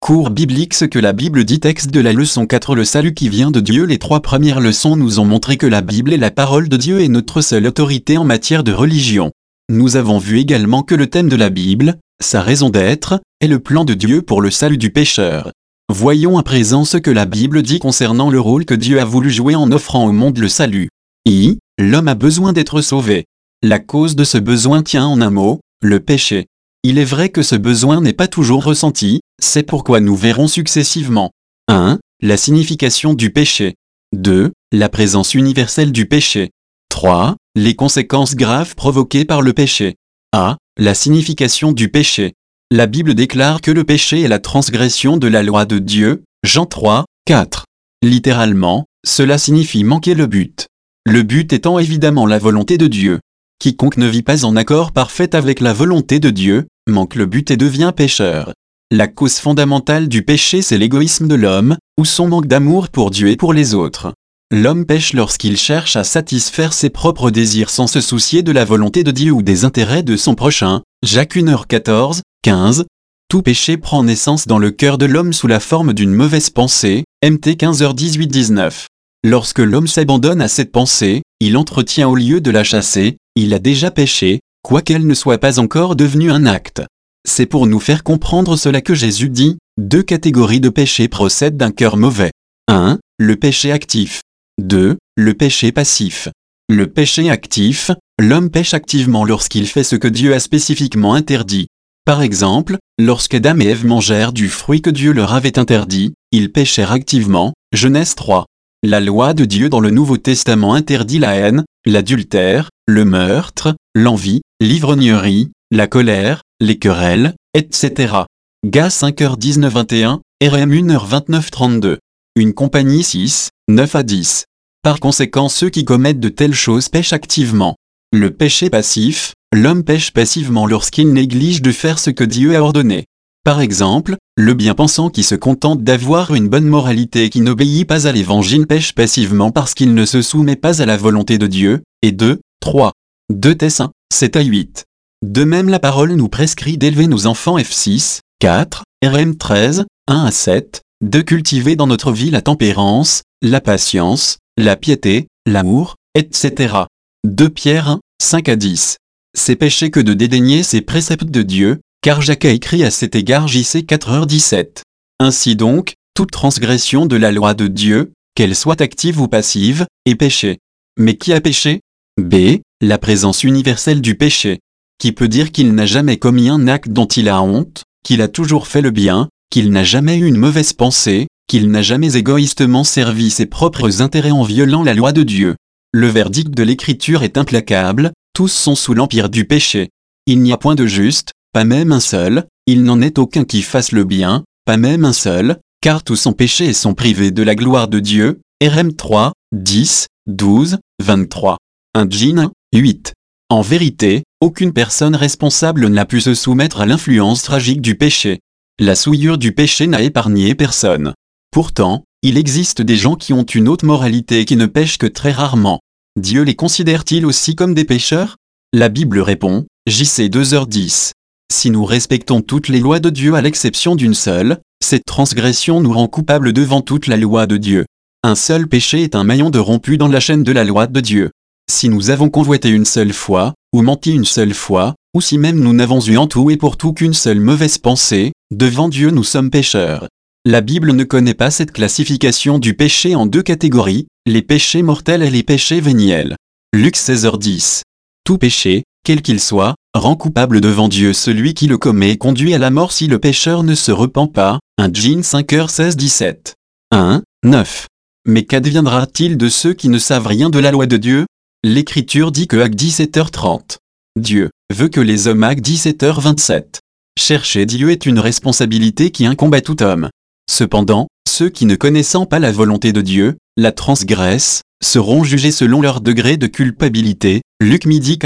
Cours biblique. Ce que la Bible dit. Texte de la leçon 4. Le salut qui vient de Dieu. Les 3 premières leçons nous ont montré que la Bible est la parole de Dieu et notre seule autorité en matière de religion. Nous avons vu également que le thème de la Bible, sa raison d'être, est le plan de Dieu pour le salut du pécheur. Voyons à présent ce que la Bible dit concernant le rôle que Dieu a voulu jouer en offrant au monde le salut. L'homme a besoin d'être sauvé. La cause de ce besoin tient en un mot, le péché. Il est vrai que ce besoin n'est pas toujours ressenti, c'est pourquoi nous verrons successivement. 1. La signification du péché. 2. La présence universelle du péché. 3. Les conséquences graves provoquées par le péché. A. La signification du péché. La Bible déclare que le péché est la transgression de la loi de Dieu, Jean 3, 4. Littéralement, cela signifie manquer le but. Le but étant évidemment la volonté de Dieu. Quiconque ne vit pas en accord parfait avec la volonté de Dieu, manque le but et devient pécheur. La cause fondamentale du péché, c'est l'égoïsme de l'homme, ou son manque d'amour pour Dieu et pour les autres. L'homme pêche lorsqu'il cherche à satisfaire ses propres désirs sans se soucier de la volonté de Dieu ou des intérêts de son prochain. Jacques 1h14, 15. Tout péché prend naissance dans le cœur de l'homme sous la forme d'une mauvaise pensée, Mt 15h18, 19. Lorsque l'homme s'abandonne à cette pensée, il entretient au lieu de la chasser, il a déjà péché, quoiqu'elle ne soit pas encore devenue un acte. C'est pour nous faire comprendre cela que Jésus dit, 2 catégories de péchés procèdent d'un cœur mauvais. 1. Le péché actif. 2. Le péché passif. Le péché actif, l'homme pêche activement lorsqu'il fait ce que Dieu a spécifiquement interdit. Par exemple, lorsqu'Adam et Ève mangèrent du fruit que Dieu leur avait interdit, ils péchèrent activement, Genèse 3. La loi de Dieu dans le Nouveau Testament interdit la haine, l'adultère, le meurtre, l'envie, l'ivrognerie, la colère, les querelles, etc. Gas 5h19-21, RM 1h29-32. Une compagnie 6, 9 à 10. Par conséquent, ceux qui commettent de telles choses pêchent activement. Le péché passif, l'homme pêche passivement lorsqu'il néglige de faire ce que Dieu a ordonné. Par exemple, le bien-pensant qui se contente d'avoir une bonne moralité et qui n'obéit pas à l'évangile pêche passivement parce qu'il ne se soumet pas à la volonté de Dieu, et 2, 3. 2 Thess 1, 7 à 8. De même la parole nous prescrit d'élever nos enfants F6, 4, RM 13, 1 à 7, de cultiver dans notre vie la tempérance, la patience, la piété, l'amour, etc. 2 Pierre 1, 5 à 10. C'est péché que de dédaigner ces préceptes de Dieu, car Jacques a écrit à cet égard JC 4h17. Ainsi donc, toute transgression de la loi de Dieu, qu'elle soit active ou passive, est péché. Mais qui a péché? B. La présence universelle du péché. Qui peut dire qu'il n'a jamais commis un acte dont il a honte, qu'il a toujours fait le bien, qu'il n'a jamais eu une mauvaise pensée, qu'il n'a jamais égoïstement servi ses propres intérêts en violant la loi de Dieu. Le verdict de l'Écriture est implacable, tous sont sous l'empire du péché. Il n'y a point de juste, pas même un seul, il n'en est aucun qui fasse le bien, pas même un seul, car tous ont péché et sont privés de la gloire de Dieu. RM 3, 10, 12, 23. 1 Jean 8. En vérité, aucune personne responsable n'a pu se soumettre à l'influence tragique du péché. La souillure du péché n'a épargné personne. Pourtant, il existe des gens qui ont une haute moralité et qui ne pêchent que très rarement. Dieu les considère-t-il aussi comme des pécheurs? La Bible répond, JC 2h10. Si nous respectons toutes les lois de Dieu à l'exception d'une seule, cette transgression nous rend coupables devant toute la loi de Dieu. Un seul péché est un maillon de rompu dans la chaîne de la loi de Dieu. Si nous avons convoité une seule fois, ou menti une seule fois, ou si même nous n'avons eu en tout et pour tout qu'une seule mauvaise pensée, devant Dieu nous sommes pécheurs. La Bible ne connaît pas cette classification du péché en 2 catégories, les péchés mortels et les péchés véniels. Luc 16h10. Tout péché, quel qu'il soit, rend coupable devant Dieu celui qui le commet et conduit à la mort si le pécheur ne se repent pas. 1 Jean 5h16-17. 1, 9. Mais qu'adviendra-t-il de ceux qui ne savent rien de la loi de Dieu? L'Écriture dit que Actes 17h30. Dieu veut que les hommes Actes 17h27. Chercher Dieu est une responsabilité qui incombe à tout homme. Cependant, ceux qui ne connaissant pas la volonté de Dieu, la transgressent, seront jugés selon leur degré de culpabilité. Luc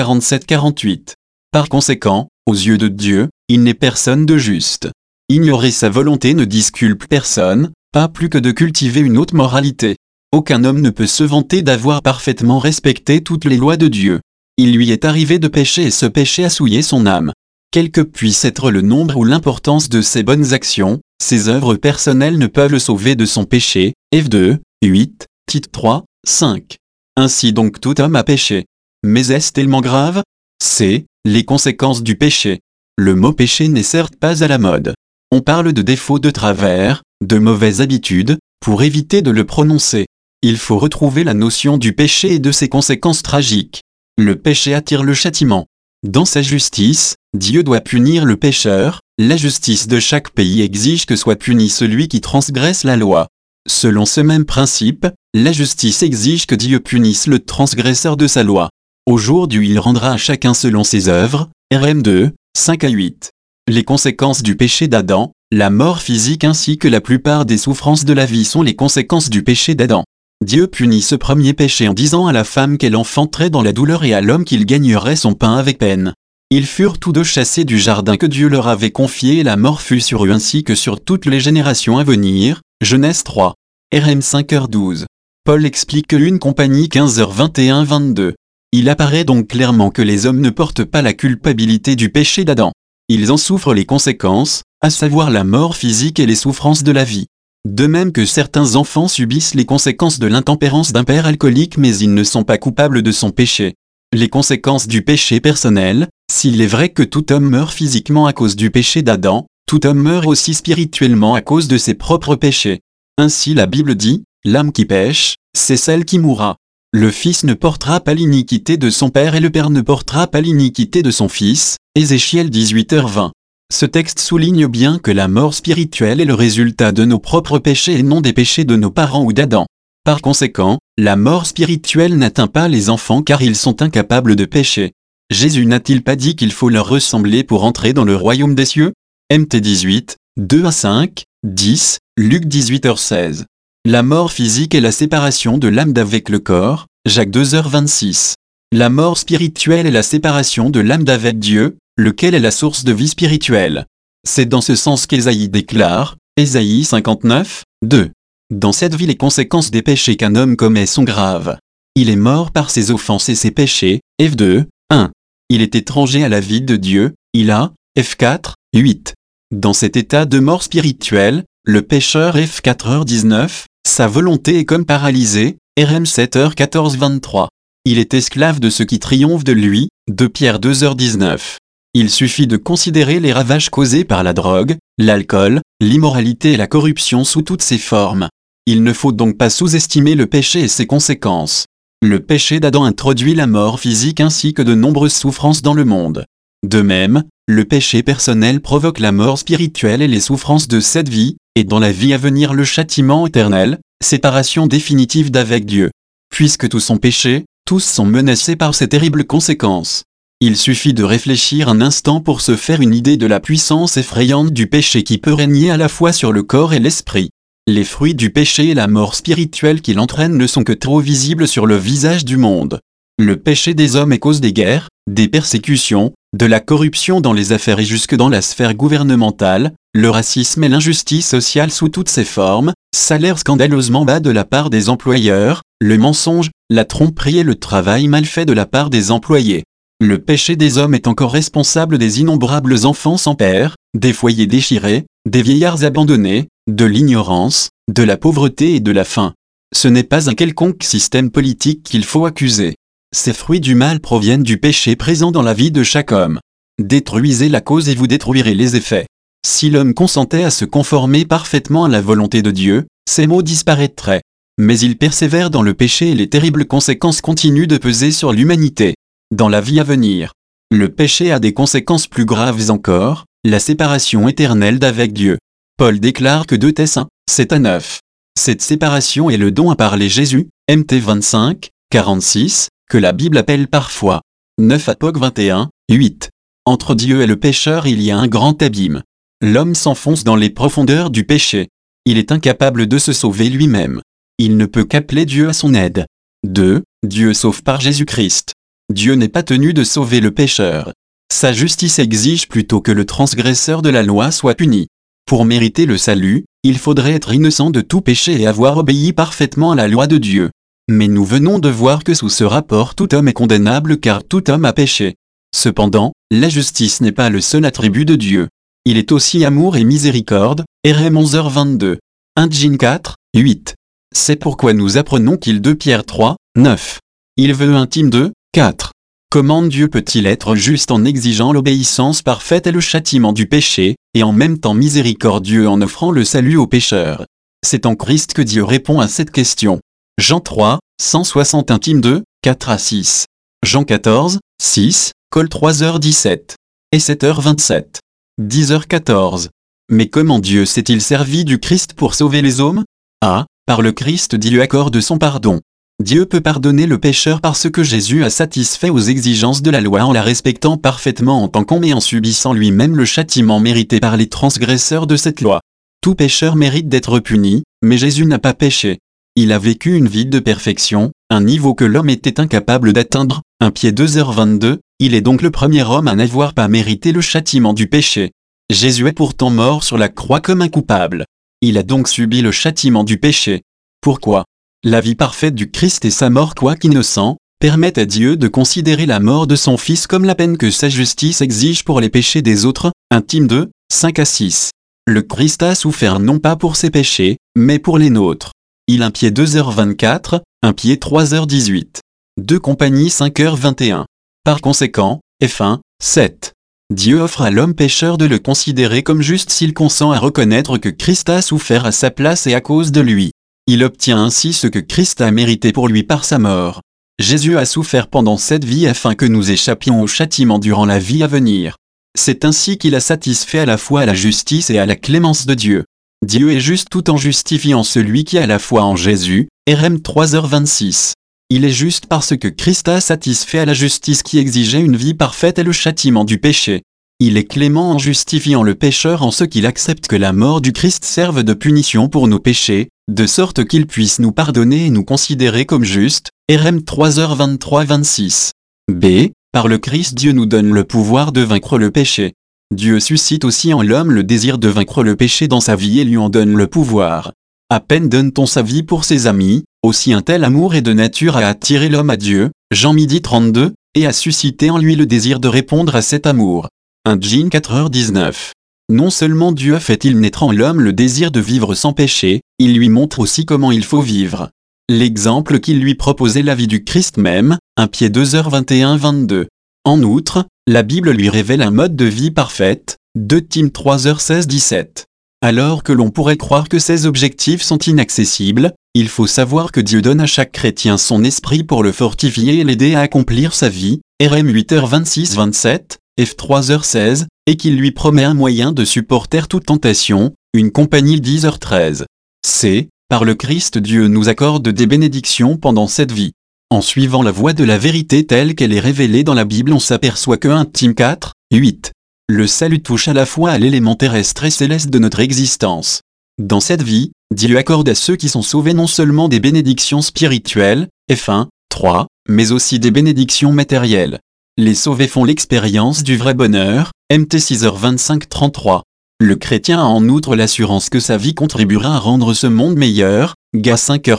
12h47-48. Par conséquent, aux yeux de Dieu, il n'est personne de juste. Ignorer sa volonté ne disculpe personne, pas plus que de cultiver une haute moralité. Aucun homme ne peut se vanter d'avoir parfaitement respecté toutes les lois de Dieu. Il lui est arrivé de pécher et ce péché a souillé son âme. Quel que puisse être le nombre ou l'importance de ses bonnes actions, Ses œuvres personnelles ne peuvent le sauver de son péché. F 2, 8, Tite 3, 5. Ainsi donc tout homme a péché. Mais est-ce tellement grave? C. Les conséquences du péché. Le mot péché n'est certes pas à la mode. On parle de défauts de travers, de mauvaises habitudes, pour éviter de le prononcer. Il faut retrouver la notion du péché et de ses conséquences tragiques. Le péché attire le châtiment. Dans sa justice, Dieu doit punir le pécheur. La justice de chaque pays exige que soit puni celui qui transgresse la loi. Selon ce même principe, la justice exige que Dieu punisse le transgresseur de sa loi. Au jour où il rendra à chacun selon ses œuvres. RM 2, 5 à 8. Les conséquences du péché d'Adam, la mort physique ainsi que la plupart des souffrances de la vie sont les conséquences du péché d'Adam. Dieu punit ce premier péché en disant à la femme qu'elle enfanterait dans la douleur et à l'homme qu'il gagnerait son pain avec peine. Ils furent tous deux chassés du jardin que Dieu leur avait confié et la mort fut sur eux ainsi que sur toutes les générations à venir. Genèse 3. RM 5h12. Paul explique que 1 Compagnie 15h21-22. Il apparaît donc clairement que les hommes ne portent pas la culpabilité du péché d'Adam. Ils en souffrent les conséquences, à savoir la mort physique et les souffrances de la vie. De même que certains enfants subissent les conséquences de l'intempérance d'un père alcoolique mais ils ne sont pas coupables de son péché. Les conséquences du péché personnel, s'il est vrai que tout homme meurt physiquement à cause du péché d'Adam, tout homme meurt aussi spirituellement à cause de ses propres péchés. Ainsi la Bible dit, l'âme qui pêche, c'est celle qui mourra. Le fils ne portera pas l'iniquité de son père et le père ne portera pas l'iniquité de son fils. Ézéchiel 18h20. Ce texte souligne bien que la mort spirituelle est le résultat de nos propres péchés et non des péchés de nos parents ou d'Adam. Par conséquent, la mort spirituelle n'atteint pas les enfants car ils sont incapables de pécher. Jésus n'a-t-il pas dit qu'il faut leur ressembler pour entrer dans le royaume des cieux? Mt 18, 2 à 5, 10, Luc 18h16. La mort physique est la séparation de l'âme d'avec le corps, Jacques 2h26. La mort spirituelle est la séparation de l'âme d'avec Dieu, lequel est la source de vie spirituelle. C'est dans ce sens qu'Ésaïe déclare, Ésaïe 59, 2. Dans cette vie les conséquences des péchés qu'un homme commet sont graves. Il est mort par ses offenses et ses péchés, F 2, 1. Il est étranger à la vie de Dieu, il a, F 4, 8. Dans cet état de mort spirituelle, le pécheur F 4h19, sa volonté est comme paralysée, RM 7h14-23. Il est esclave de ce qui triomphe de lui, 2 Pierre 2h19. Il suffit de considérer les ravages causés par la drogue, l'alcool, l'immoralité et la corruption sous toutes ses formes. Il ne faut donc pas sous-estimer le péché et ses conséquences. Le péché d'Adam introduit la mort physique ainsi que de nombreuses souffrances dans le monde. De même, le péché personnel provoque la mort spirituelle et les souffrances de cette vie, et dans la vie à venir le châtiment éternel, séparation définitive d'avec Dieu. Puisque tous sont péchés, tous sont menacés par ces terribles conséquences. Il suffit de réfléchir un instant pour se faire une idée de la puissance effrayante du péché qui peut régner à la fois sur le corps et l'esprit. Les fruits du péché et la mort spirituelle qu'il entraîne ne sont que trop visibles sur le visage du monde. Le péché des hommes est cause des guerres, des persécutions, de la corruption dans les affaires et jusque dans la sphère gouvernementale, le racisme et l'injustice sociale sous toutes ses formes, salaire scandaleusement bas de la part des employeurs, le mensonge, la tromperie et le travail mal fait de la part des employés. Le péché des hommes est encore responsable des innombrables enfants sans père, des foyers déchirés, des vieillards abandonnés, de l'ignorance, de la pauvreté et de la faim. Ce n'est pas un quelconque système politique qu'il faut accuser. Ces fruits du mal proviennent du péché présent dans la vie de chaque homme. Détruisez la cause et vous détruirez les effets. Si l'homme consentait à se conformer parfaitement à la volonté de Dieu, ces maux disparaîtraient. Mais il persévère dans le péché et les terribles conséquences continuent de peser sur l'humanité. Dans la vie à venir, le péché a des conséquences plus graves encore, la séparation éternelle d'avec Dieu. Paul déclare que 2 Thess 1, 7 à 9. Cette séparation est le don à parler Jésus, Mt 25, 46, que la Bible appelle parfois 9 Apoc 21, 8. Entre Dieu et le pécheur il y a un grand abîme. L'homme s'enfonce dans les profondeurs du péché. Il est incapable de se sauver lui-même. Il ne peut qu'appeler Dieu à son aide. 2. Dieu sauve par Jésus-Christ. Dieu n'est pas tenu de sauver le pécheur. Sa justice exige plutôt que le transgresseur de la loi soit puni. Pour mériter le salut, il faudrait être innocent de tout péché et avoir obéi parfaitement à la loi de Dieu. Mais nous venons de voir que sous ce rapport tout homme est condamnable car tout homme a péché. Cependant, la justice n'est pas le seul attribut de Dieu. Il est aussi amour et miséricorde, RM 11h22. 1 Jean 4, 8. C'est pourquoi nous apprenons qu'il 2 Pierre 3, 9. Il veut intime 2, 4. Comment Dieu peut-il être juste en exigeant l'obéissance parfaite et le châtiment du péché, et en même temps miséricordieux en offrant le salut aux pécheurs? C'est en Christ que Dieu répond à cette question. Jean 3, 160 intime 2, 4 à 6. Jean 14, 6, Col 3h17. Et 7h27. 10h14. Mais comment Dieu s'est-il servi du Christ pour sauver les hommes? A. Par le Christ Dieu lui accorde son pardon. Dieu peut pardonner le pécheur parce que Jésus a satisfait aux exigences de la loi en la respectant parfaitement en tant qu'homme et en subissant lui-même le châtiment mérité par les transgresseurs de cette loi. Tout pécheur mérite d'être puni, mais Jésus n'a pas péché. Il a vécu une vie de perfection, un niveau que l'homme était incapable d'atteindre, 1 Pied 2h22, il est donc le premier homme à n'avoir pas mérité le châtiment du péché. Jésus est pourtant mort sur la croix comme un coupable. Il a donc subi le châtiment du péché. Pourquoi? La vie parfaite du Christ et sa mort quoique innocent, permettent à Dieu de considérer la mort de son Fils comme la peine que sa justice exige pour les péchés des autres, intime 2, 5 à 6. Le Christ a souffert non pas pour ses péchés, mais pour les nôtres. Il 1 Pied 2h24, 1 Pied 3h18. 2 Compagnie 5h21. Par conséquent, F1, 7. Dieu offre à l'homme pécheur de le considérer comme juste s'il consent à reconnaître que Christ a souffert à sa place et à cause de lui. Il obtient ainsi ce que Christ a mérité pour lui par sa mort. Jésus a souffert pendant cette vie afin que nous échappions au châtiment durant la vie à venir. C'est ainsi qu'il a satisfait à la fois à la justice et à la clémence de Dieu. Dieu est juste tout en justifiant celui qui a la foi en Jésus, RM 3h26. Il est juste parce que Christ a satisfait à la justice qui exigeait une vie parfaite et le châtiment du péché. Il est clément en justifiant le pécheur en ce qu'il accepte que la mort du Christ serve de punition pour nos péchés, de sorte qu'il puisse nous pardonner et nous considérer comme justes, RM 3h23-26. B. Par le Christ Dieu nous donne le pouvoir de vaincre le péché. Dieu suscite aussi en l'homme le désir de vaincre le péché dans sa vie et lui en donne le pouvoir. À peine donne-t-on sa vie pour ses amis, aussi un tel amour est de nature à attirer l'homme à Dieu, Jean 12h32, et à susciter en lui le désir de répondre à cet amour. 1 Jean 4h19. Non seulement Dieu fait-il naître en l'homme le désir de vivre sans péché, il lui montre aussi comment il faut vivre. L'exemple qu'il lui proposait la vie du Christ même, 1 Pied 2h21-22. En outre, la Bible lui révèle un mode de vie parfaite, 2 Tim 3h16-17. Alors que l'on pourrait croire que ces objectifs sont inaccessibles, il faut savoir que Dieu donne à chaque chrétien son esprit pour le fortifier et l'aider à accomplir sa vie, RM 8h26-27, F 3h16, et qu'il lui promet un moyen de supporter toute tentation, une compagnie 10h13. C. Par le Christ Dieu nous accorde des bénédictions pendant cette vie. En suivant la voie de la vérité telle qu'elle est révélée dans la Bible, on s'aperçoit que 1 Tim 4, 8. Le salut touche à la fois à l'élément terrestre et céleste de notre existence. Dans cette vie, Dieu accorde à ceux qui sont sauvés non seulement des bénédictions spirituelles, F1, 3, mais aussi des bénédictions matérielles. Les sauvés font l'expérience du vrai bonheur, MT 6h25-33. Le chrétien a en outre l'assurance que sa vie contribuera à rendre ce monde meilleur, GA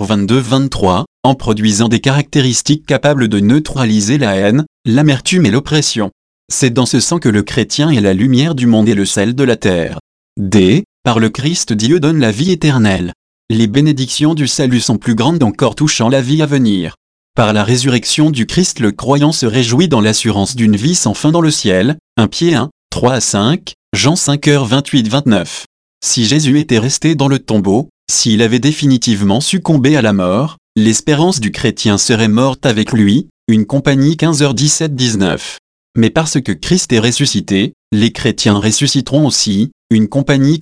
5h22-23, en produisant des caractéristiques capables de neutraliser la haine, l'amertume et l'oppression. C'est dans ce sens que le chrétien est la lumière du monde et le sel de la terre. D. Par le Christ Dieu donne la vie éternelle. Les bénédictions du salut sont plus grandes encore touchant la vie à venir. Par la résurrection du Christ le croyant se réjouit dans l'assurance d'une vie sans fin dans le ciel, 1 Pied 1, 3 à 5, Jean 5h28-29. Si Jésus était resté dans le tombeau, s'il avait définitivement succombé à la mort, l'espérance du chrétien serait morte avec lui, une compagnie 15h17-19. Mais parce que Christ est ressuscité, les chrétiens ressusciteront aussi, une compagnie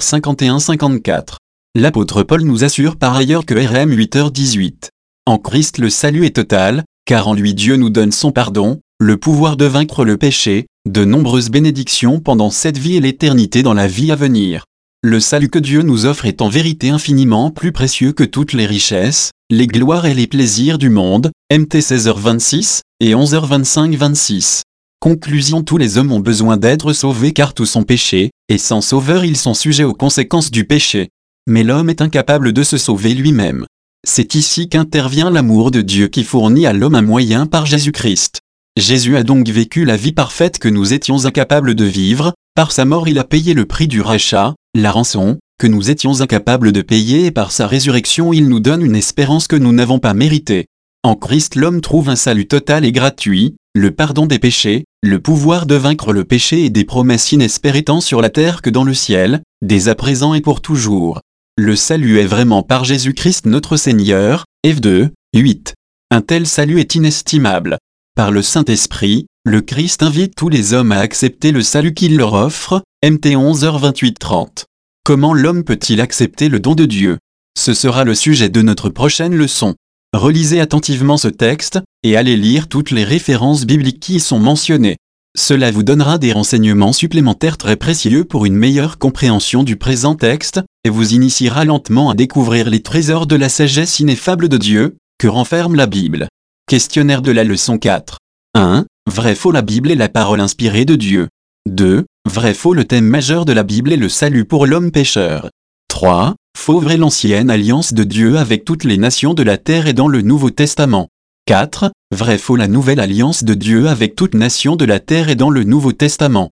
15h51-54. L'apôtre Paul nous assure par ailleurs que RM 8h18. En Christ le salut est total, car en lui Dieu nous donne son pardon, le pouvoir de vaincre le péché, de nombreuses bénédictions pendant cette vie et l'éternité dans la vie à venir. Le salut que Dieu nous offre est en vérité infiniment plus précieux que toutes les richesses, les gloires et les plaisirs du monde, MT 16h26 et 11h25-26. Conclusion: tous les hommes ont besoin d'être sauvés car tous sont péchés, et sans sauveur ils sont sujets aux conséquences du péché. Mais l'homme est incapable de se sauver lui-même. C'est ici qu'intervient l'amour de Dieu qui fournit à l'homme un moyen par Jésus-Christ. Jésus a donc vécu la vie parfaite que nous étions incapables de vivre, Par sa mort il a payé le prix du rachat, la rançon, que nous étions incapables de payer et par sa résurrection il nous donne une espérance que nous n'avons pas méritée. En Christ l'homme trouve un salut total et gratuit, le pardon des péchés, le pouvoir de vaincre le péché et des promesses inespérées tant sur la terre que dans le ciel, dès à présent et pour toujours. Le salut est vraiment par Jésus-Christ notre Seigneur, F 2, 8. Un tel salut est inestimable. Par le Saint-Esprit, le Christ invite tous les hommes à accepter le salut qu'il leur offre, Mt 11h28-30. Comment l'homme peut-il accepter le don de Dieu? Ce sera le sujet de notre prochaine leçon. Relisez attentivement ce texte, et allez lire toutes les références bibliques qui y sont mentionnées. Cela vous donnera des renseignements supplémentaires très précieux pour une meilleure compréhension du présent texte, et vous initiera lentement à découvrir les trésors de la sagesse ineffable de Dieu, que renferme la Bible. Questionnaire de la leçon 4. 1. Vrai-faux, la Bible est la parole inspirée de Dieu. 2. Vrai-faux, le thème majeur de la Bible est le salut pour l'homme pécheur. 3. Faux-vrai, l'ancienne alliance de Dieu avec toutes les nations de la terre et dans le Nouveau Testament. 4. Vrai-faux, la nouvelle alliance de Dieu avec toutes nations de la terre et dans le Nouveau Testament.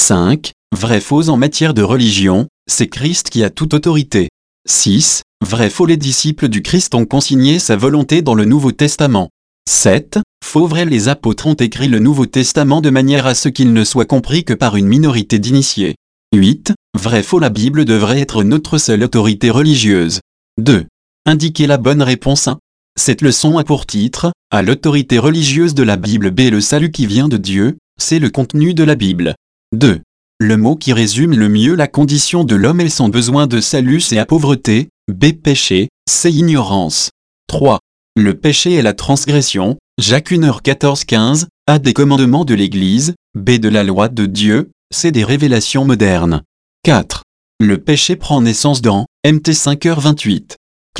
5. Vrai-faux, en matière de religion, c'est Christ qui a toute autorité. 6. Vrai-faux, les disciples du Christ ont consigné sa volonté dans le Nouveau Testament. 7. Faux-vrai, les apôtres ont écrit le Nouveau Testament de manière à ce qu'il ne soit compris que par une minorité d'initiés. 8. Vrai-faux, la Bible devrait être notre seule autorité religieuse. 2. Indiquez la bonne réponse 1. Cette leçon a pour titre « À l'autorité religieuse de la Bible B. Le salut qui vient de Dieu, c'est le contenu de la Bible. » 2. Le mot qui résume le mieux la condition de l'homme et son besoin de salut c'est la pauvreté, B. Péché, C. Ignorance. 3. Le péché est la transgression, Jacques 1h14-15, A. Des commandements de l'Église, B. De la loi de Dieu, C. Des révélations modernes. 4. Le péché prend naissance dans Mt 5h28.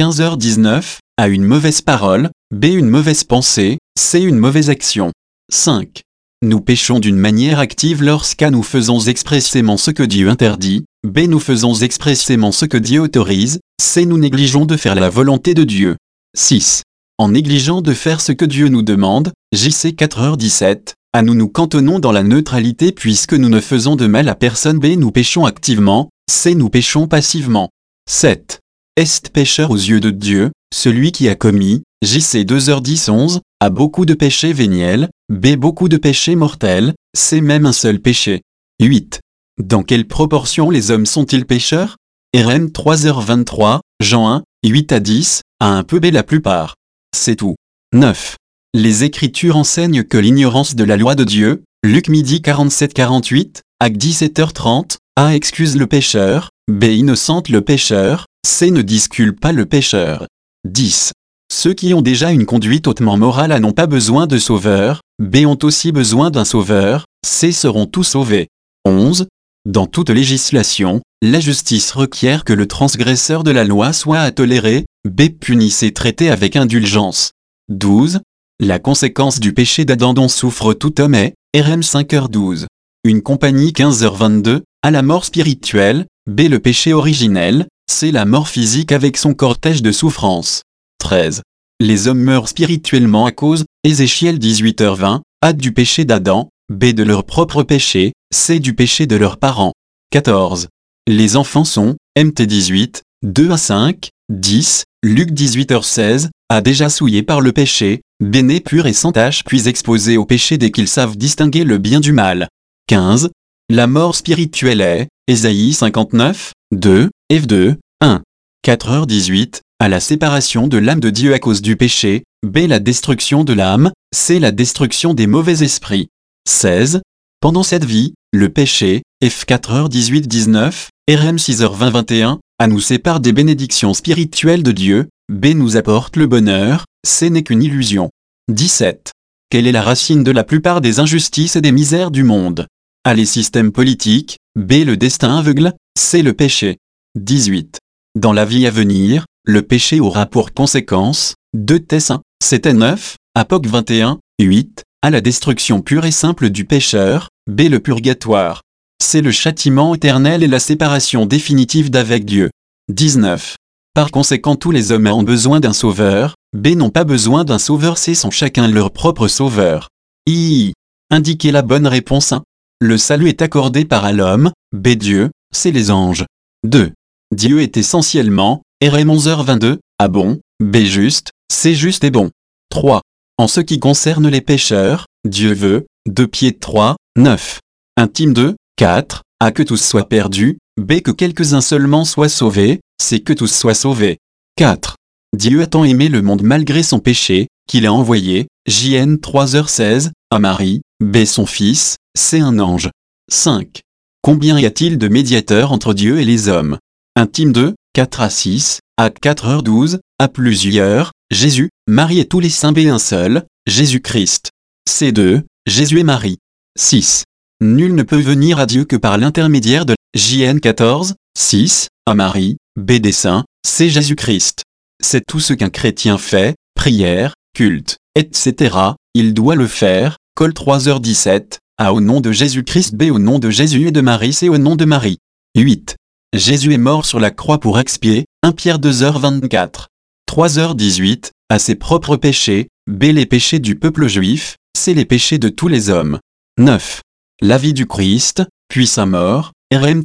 15h19, A. Une mauvaise parole, B. Une mauvaise pensée, C. Une mauvaise action. 5. Nous péchons d'une manière active lorsqu'A. Nous faisons expressément ce que Dieu interdit, B. Nous faisons expressément ce que Dieu autorise, C. Nous négligeons de faire la volonté de Dieu. 6. En négligeant de faire ce que Dieu nous demande, JC 4h17, A. Nous nous cantonnons dans la neutralité puisque nous ne faisons de mal à personne, B. Nous péchons activement, C. Nous péchons passivement. 7. Est pécheur aux yeux de Dieu, celui qui a commis, JC 2h10-11, A. Beaucoup de péchés véniels, B. Beaucoup de péchés mortels, C. Même un seul péché. 8. Dans quelle proportion les hommes sont-ils pécheurs? RM 3h23, Jean 1, 8-10, A. Un peu, B. La plupart. C'est tout. 9. Les Écritures enseignent que l'ignorance de la loi de Dieu, Luc 12h47-48, Actes 17h30, A. Excuse le pécheur, B. Innocente le pécheur, C. Ne disculpe pas le pécheur. 10. Ceux qui ont déjà une conduite hautement morale n'ont pas besoin de sauveur, B. Ont aussi besoin d'un sauveur, C. Seront tous sauvés. 11. Dans toute législation, la justice requiert que le transgresseur de la loi soit toléré, B. Punisse et traité avec indulgence. 12. La conséquence du péché d'Adam dont souffre tout homme est, RM 5h12. Une compagnie 15h22, A. La mort spirituelle, B. Le péché originel, C. La mort physique avec son cortège de souffrances. 13. Les hommes meurent spirituellement à cause, Ézéchiel 18h20, A. Du péché d'Adam, B. De leur propre péché, C. Du péché de leurs parents. 14. Les enfants sont, Mt 18, 2-5, 10, Luc 18h16, A. Déjà souillés par le péché, B. Nés purs et sans tache puis exposés au péché dès qu'ils savent distinguer le bien du mal. 15. La mort spirituelle est, Ésaïe 59, 2, F 2, 1. 4h18, A. La séparation de l'âme de Dieu à cause du péché, B. La destruction de l'âme, C. La destruction des mauvais esprits. 16. Pendant cette vie, le péché, F 4h18-19, RM 6h20-21, A. Nous sépare des bénédictions spirituelles de Dieu, B. Nous apporte le bonheur, C. N'est qu'une illusion. 17. Quelle est la racine de la plupart des injustices et des misères du monde? A. Les systèmes politiques, B. Le destin aveugle, C. Le péché. 18. Dans la vie à venir, le péché aura pour conséquence, 2 Thess 1, 7 et 9, Apoc 21, 8, A. La destruction pure et simple du pécheur, B. Le purgatoire. C. Le châtiment éternel et la séparation définitive d'avec Dieu. 19. Par conséquent tous les hommes ont besoin d'un sauveur, B. N'ont pas besoin d'un sauveur, C. Sont chacun leur propre sauveur. I. Indiquez la bonne réponse 1. Le salut est accordé par A l'homme, B Dieu, C les anges. 2. Dieu est essentiellement, RM 11h22, A bon, B juste, C juste et bon. 3. En ce qui concerne les pécheurs, Dieu veut, 2 Pied 3, 9. Intime 2, 4, A que tous soient perdus, B que quelques-uns seulement soient sauvés, C que tous soient sauvés. 4. Dieu a tant aimé le monde malgré son péché, qu'il a envoyé, JN 3h16, à Marie, B son fils, C un ange. 5. Combien y a-t-il de médiateurs entre Dieu et les hommes? Intime 2, 4 à 6, Actes 4h12, à plusieurs, Jésus, Marie et tous les saints, B un seul, Jésus-Christ. C2, Jésus et Marie. 6. Nul ne peut venir à Dieu que par l'intermédiaire de JN 14, 6, à Marie, B des saints, C Jésus-Christ. C'est tout ce qu'un chrétien fait, prière, culte, etc. Il doit le faire, Col 3h17, A au nom de Jésus-Christ, B au nom de Jésus et de Marie, C au nom de Marie. 8. Jésus est mort sur la croix pour expier, 1 Pierre 2h24. 3h18, à ses propres péchés, B les péchés du peuple juif, C les péchés de tous les hommes. 9. La vie du Christ, puis sa mort, RM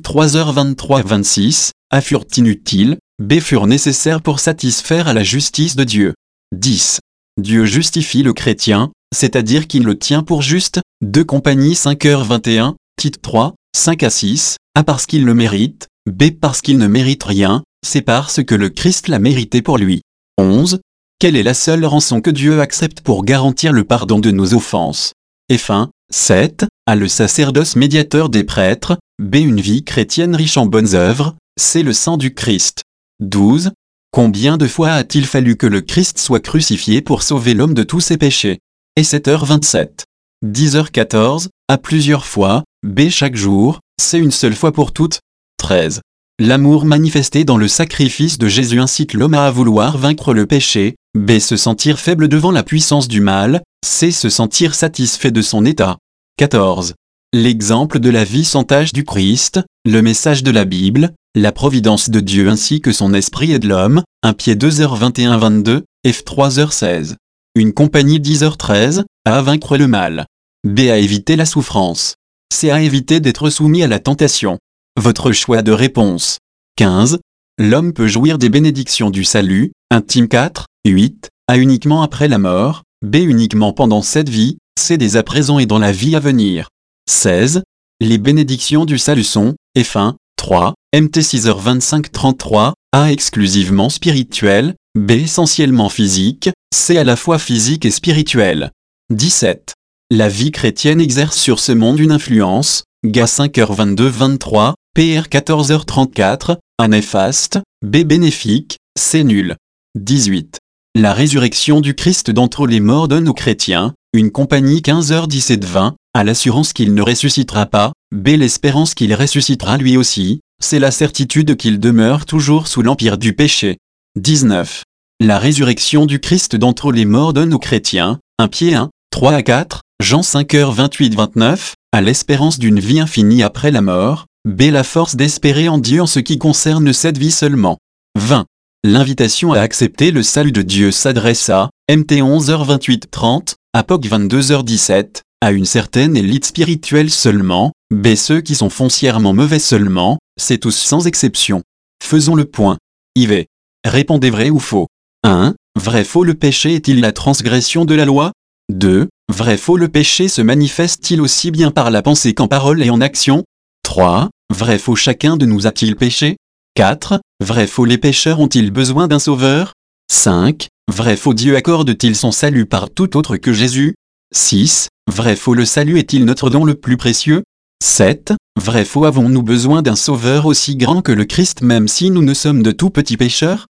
3h23-26, A furent inutiles, B furent nécessaires pour satisfaire à la justice de Dieu. 10. Dieu justifie le chrétien, c'est-à-dire qu'il le tient pour juste, 2 Compagnie 5h21, Tite 3, 5 à 6, A parce qu'il le mérite, B parce qu'il ne mérite rien, C parce que le Christ l'a mérité pour lui. 11. Quelle est la seule rançon que Dieu accepte pour garantir le pardon de nos offenses? Et fin. 7. A le sacerdoce médiateur des prêtres, B une vie chrétienne riche en bonnes œuvres, C le sang du Christ. 12. Combien de fois a-t-il fallu que le Christ soit crucifié pour sauver l'homme de tous ses péchés? Et 7h27. 10h14, A plusieurs fois, B chaque jour, C une seule fois pour toutes. 13. L'amour manifesté dans le sacrifice de Jésus incite l'homme à vouloir vaincre le péché, B se sentir faible devant la puissance du mal, C se sentir satisfait de son état. 14. L'exemple de la vie sans tache du Christ, le message de la Bible, la providence de Dieu ainsi que son esprit et de l'homme, 1 Pied 2h21-22, F 3h16. Une compagnie 10h13, A à vaincre le mal. B à éviter la souffrance. C à éviter d'être soumis à la tentation. Votre choix de réponse. 15. L'homme peut jouir des bénédictions du salut, intime 4, 8, A uniquement après la mort, B uniquement pendant cette vie, C dès à présent et dans la vie à venir. 16. Les bénédictions du salut sont, F1, 3, MT 6h25-33, A exclusivement spirituel, B essentiellement physique, C à la fois physique et spirituel. 17. La vie chrétienne exerce sur ce monde une influence, GA 5h22-23, PR 14h34, A néfaste, B bénéfique, C nul. 18. La résurrection du Christ d'entre les morts donne aux chrétiens, une compagnie 15h17-20, A l'assurance qu'il ne ressuscitera pas, B l'espérance qu'il ressuscitera lui aussi, C la certitude qu'il demeure toujours sous l'empire du péché. 19. La résurrection du Christ d'entre les morts donne aux chrétiens, 1 Pied 1, 3 à 4, Jean 5h28-29, A l'espérance d'une vie infinie après la mort, B la force d'espérer en Dieu en ce qui concerne cette vie seulement. 20. L'invitation à accepter le salut de Dieu s'adresse à, MT 11h28-30, APOC 22h17, à une certaine élite spirituelle seulement, B ceux qui sont foncièrement mauvais seulement, C tous sans exception. Faisons le point. IV. Répondez vrai ou faux. 1. Vrai faux le péché est-il la transgression de la loi? 2. Vrai faux le péché se manifeste-t-il aussi bien par la pensée qu'en parole et en action? 3. Vrai faux chacun de nous a-t-il péché? 4. Vrai faux les pécheurs ont-ils besoin d'un sauveur? 5. Vrai faux Dieu accorde-t-il son salut par tout autre que Jésus? 6. Vrai faux le salut est-il notre don le plus précieux? 7. Vrai faux avons-nous besoin d'un sauveur aussi grand que le Christ même si nous ne sommes de tout petits pécheurs?